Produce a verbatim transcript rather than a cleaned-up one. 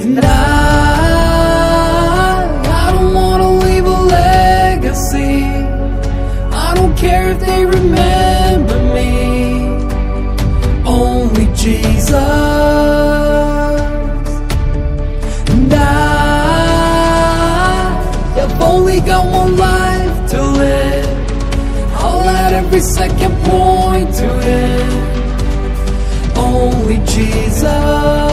And I, I don't wanna leave a legacy. I don't care if they remember me. Only Jesus. And I, I've only got one life to live. I'll let every second point to Him. Only Jesus.